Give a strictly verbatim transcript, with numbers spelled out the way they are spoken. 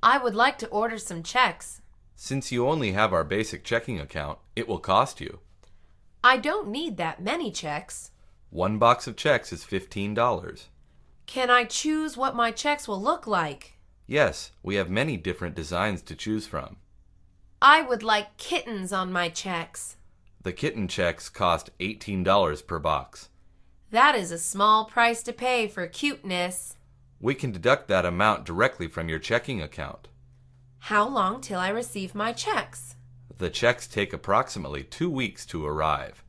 I would like to order some checks. Since you only have our basic checking account, it will cost you. I don't need that many checks. One box of checks is fifteen dollars. Can I choose what my checks will look like? Yes, we have many different designs to choose from. I would like kittens on my checks. The kitten checks cost eighteen dollars per box. That is a small price to pay for cuteness. We can deduct that amount directly from your checking account. How long till I receive my checks? The checks take approximately two weeks to arrive.